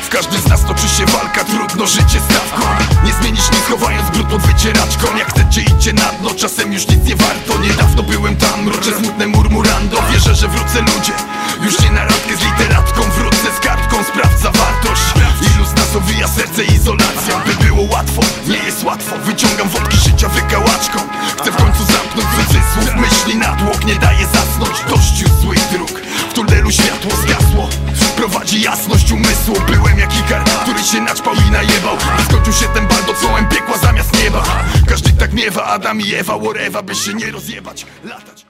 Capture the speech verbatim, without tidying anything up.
każdy z nas toczy się walka, trudno życie stawką. Nie zmienisz nic, chowając brud pod wycieraczką. Jak chcecie, idźcie na dno, czasem już nic nie warto. Niedawno byłem tam, mroczę smutne murmurando. Wierzę, że wrócę, ludzie, już nie na randkę z literatką. Wrócę z kartką, sprawdź zawartość. Ilu z nas owija serce izolacja. By było łatwo, nie jest łatwo. Wyciągam wodki życia wykałaczką. Chcę w końcu zamknąć cudzysłów myśli natłok. Nie daje zasnąć, dość już złych dróg. W tunelu światło zgasło, prowadzi jasność umysłu. Byłem jak Ikar, który się naćpał i najebał. Skończył się ten bal docołem piekła zamiast nieba. Każdy tak miewa, Adam i Ewa, whatever, by się nie rozjebać, latać.